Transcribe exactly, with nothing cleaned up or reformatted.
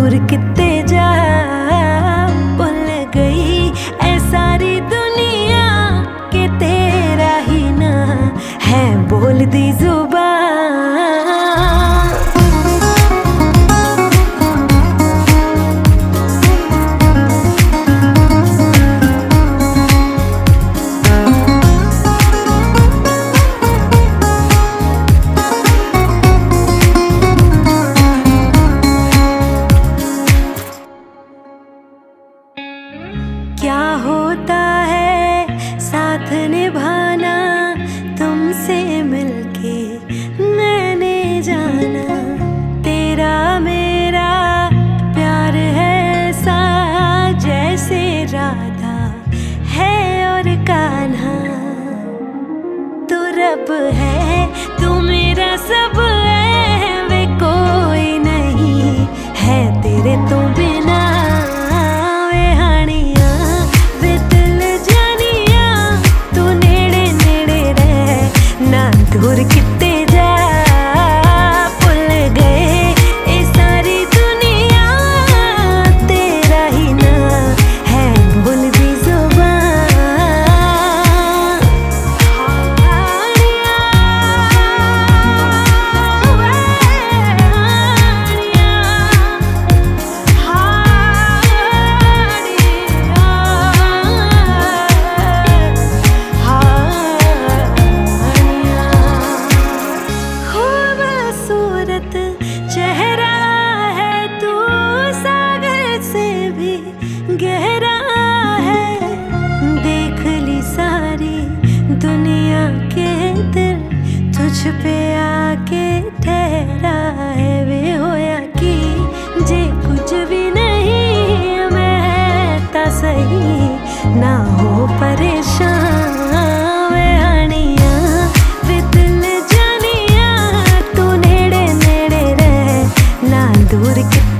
दूर किते जा भुल गई ऐ सारी दुनिया के तेरा ही ना है बोलदी जुबान। क्या होता है साथ निभाना तुमसे मिलके मैंने जाना, तेरा मेरा प्यार है ऐसा जैसे राधा है और कान्हा। तू रब है तू मेरा सब है वे कोई नहीं है तेरे तो बिना। दूर किते जा भुल गए ये सारी दुनिया तेरा ही ना है बोलदी जुबान। चेहरा है तू सागर से भी गहरा है, देख ली सारी दुनिया के दिल तुझ पे आके ठहरा है। वे होया कि जे कुछ भी नहीं मैं ता सही ना हो परेशान। वे हानिया वे दिल जानिया तू नेड़े नेड़े रह ना दूर किते